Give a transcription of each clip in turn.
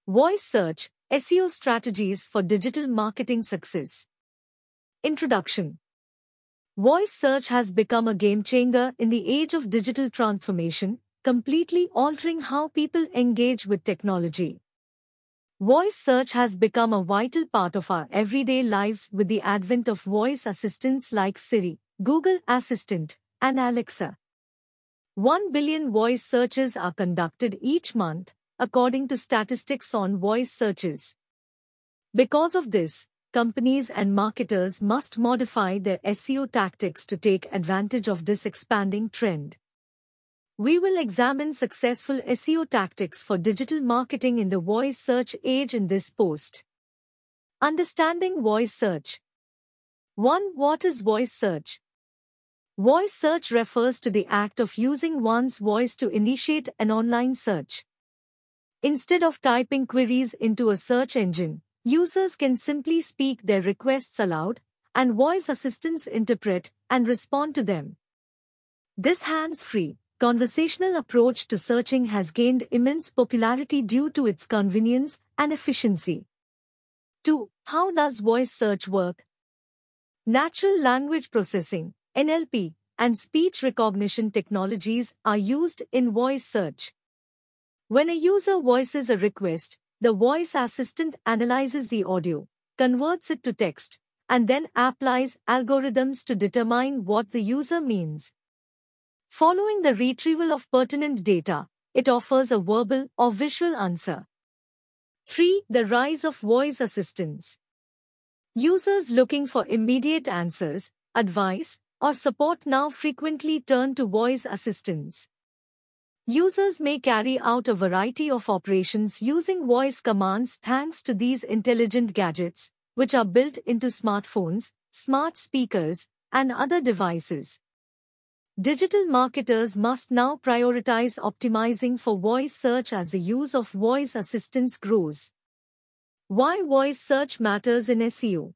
Voice search, SEO strategies for digital marketing success. Introduction. Voice search has become a game changer in the age of digital transformation, completely altering how people engage with technology. Voice search has become a vital part of our everyday lives with the advent of voice assistants like Siri, Google Assistant, and Alexa. 1 billion voice searches are conducted each month, according to statistics on voice searches. Because of this, companies and marketers must modify their SEO tactics to take advantage of this expanding trend. We will examine successful SEO tactics for digital marketing in the voice search age in this post. Understanding voice search. 1. What is voice search? Voice search refers to the act of using one's voice to initiate an online search. Instead of typing queries into a search engine, users can simply speak their requests aloud, and voice assistants interpret and respond to them. This hands-free, conversational approach to searching has gained immense popularity due to its convenience and efficiency. 2. How does voice search work? Natural language processing, NLP, and speech recognition technologies are used in voice search. When a user voices a request, the voice assistant analyzes the audio, converts it to text, and then applies algorithms to determine what the user means. Following the retrieval of pertinent data, it offers a verbal or visual answer. 3. The rise of voice assistants. Users looking for immediate answers, advice, or support now frequently turn to voice assistants. Users may carry out a variety of operations using voice commands thanks to these intelligent gadgets, which are built into smartphones, smart speakers, and other devices. Digital marketers must now prioritize optimizing for voice search as the use of voice assistants grows. Why voice search matters in SEO?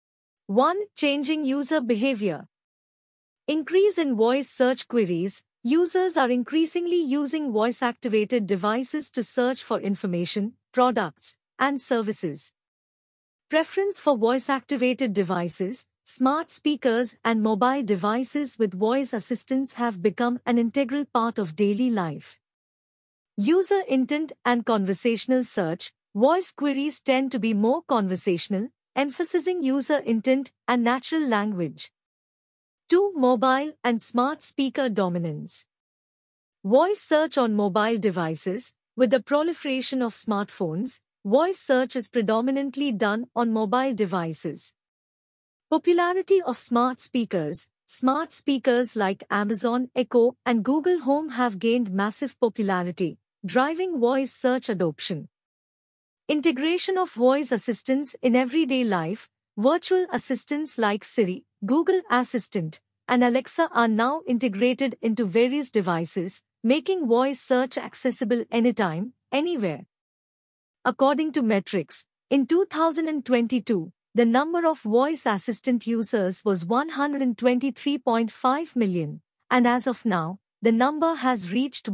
1. Changing user behavior. Increase in voice search queries. Users are increasingly using voice-activated devices to search for information, products, and services. Preference for voice-activated devices, smart speakers, and mobile devices with voice assistants have become an integral part of daily life. User intent and conversational search. Voice queries tend to be more conversational, emphasizing user intent and natural language. 2. Mobile and smart speaker dominance. Voice search on mobile devices. With the proliferation of smartphones, voice search is predominantly done on mobile devices. Popularity of smart speakers. Smart speakers like Amazon Echo and Google Home have gained massive popularity, driving voice search adoption. Integration of voice assistants in everyday life. Virtual assistants like Siri, Google Assistant, and Alexa are now integrated into various devices, making voice search accessible anytime, anywhere. According to metrics, in 2022, the number of voice assistant users was 123.5 million, and as of now, the number has reached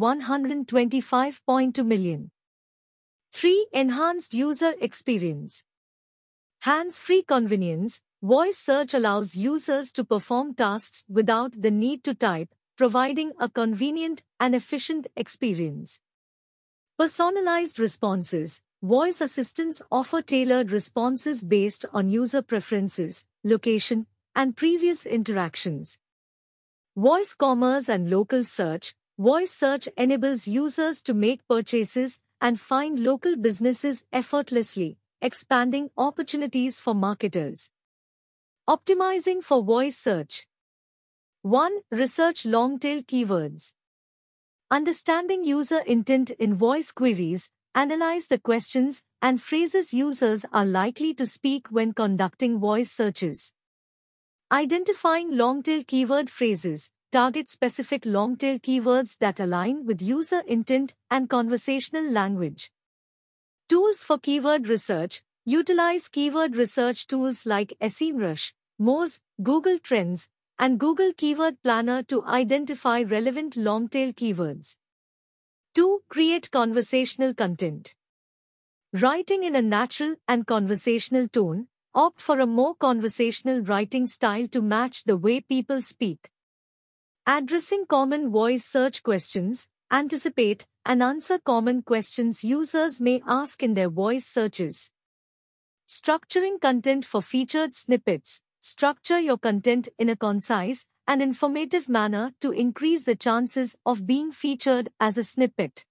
125.2 million. 3. Enhanced user experience. Hands-free convenience. Voice search allows users to perform tasks without the need to type, providing a convenient and efficient experience. Personalized responses. Voice assistants offer tailored responses based on user preferences, location, and previous interactions. Voice commerce and local search. Voice search enables users to make purchases and find local businesses effortlessly, expanding opportunities for marketers. Optimizing for voice search. 1. Research long-tail keywords. Understanding user intent in voice queries. Analyze the questions and phrases users are likely to speak when conducting voice searches. Identifying long-tail keyword phrases. Target specific long-tail keywords that align with user intent and conversational language. Tools for keyword research. Utilize keyword research tools like SEMrush, Moz, Google Trends, and Google Keyword Planner to identify relevant long-tail keywords. 2. Create conversational content. Writing in a natural and conversational tone, opt for a more conversational writing style to match the way people speak. Addressing common voice search questions, anticipate and answer common questions users may ask in their voice searches. Structuring content for featured snippets. Structure your content in a concise and informative manner to increase the chances of being featured as a snippet.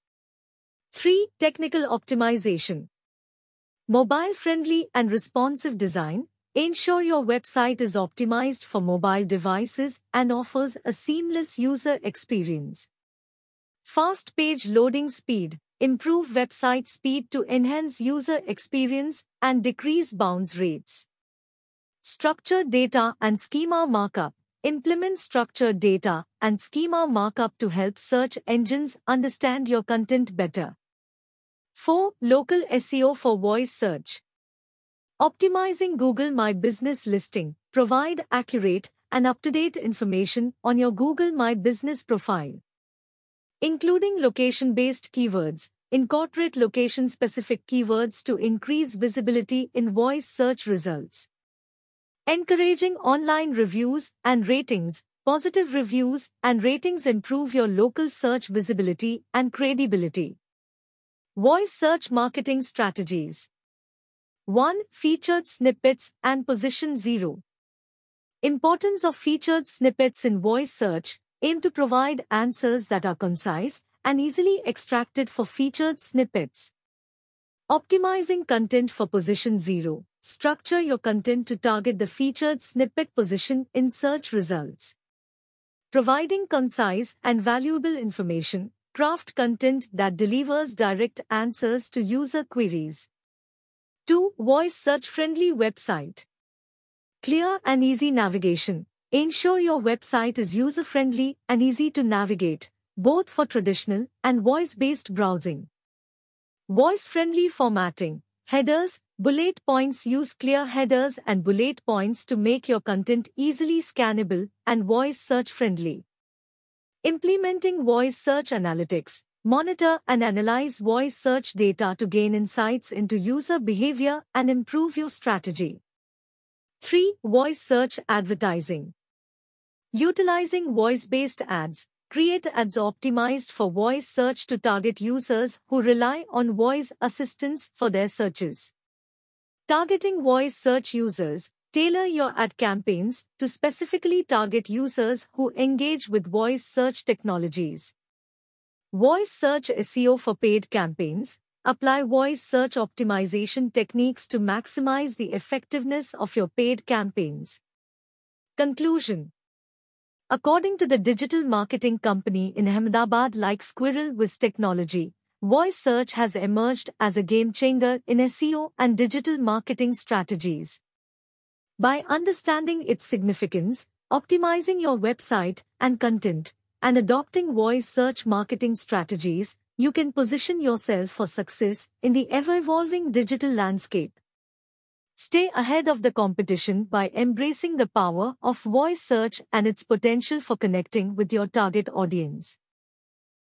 3. Technical optimization. Mobile-friendly and responsive design. Ensure your website is optimized for mobile devices and offers a seamless user experience. Fast page loading speed. Improve website speed to enhance user experience and decrease bounce rates. Structured data and schema markup. Implement structured data and schema markup to help search engines understand your content better. 4. Local SEO for voice search. Optimizing Google My Business listing. Provide accurate and up-to-date information on your Google My Business profile, including location-based keywords. Incorporate location-specific keywords to increase visibility in voice search results. Encouraging online reviews and ratings. Positive reviews and ratings improve your local search visibility and credibility. Voice search marketing strategies. 1. Featured snippets and position 0. Importance of featured snippets in voice search. Aim to provide answers that are concise and easily extracted for featured snippets. Optimizing content for position 0. Structure your content to target the featured snippet position in search results. Providing concise and valuable information. Craft content that delivers direct answers to user queries. 2. Voice search-friendly website. Clear and easy navigation. Ensure your website is user-friendly and easy to navigate, both for traditional and voice-based browsing. Voice-friendly formatting. Headers, bullet points. Use clear headers and bullet points to make your content easily scannable and voice search-friendly. Implementing voice search analytics. Monitor and analyze voice search data to gain insights into user behavior and improve your strategy. 3. Voice search advertising. Utilizing voice-based ads. Create ads optimized for voice search to target users who rely on voice assistants for their searches. Targeting voice search users. Tailor your ad campaigns to specifically target users who engage with voice search technologies. Voice search SEO for paid campaigns. Apply voice search optimization techniques to maximize the effectiveness of your paid campaigns. Conclusion. According to the digital marketing company in Ahmedabad like Squirrel Whiz Technology, voice search has emerged as a game changer in SEO and digital marketing strategies. By understanding its significance, optimizing your website and content, and adopting voice search marketing strategies, you can position yourself for success in the ever-evolving digital landscape. Stay ahead of the competition by embracing the power of voice search and its potential for connecting with your target audience.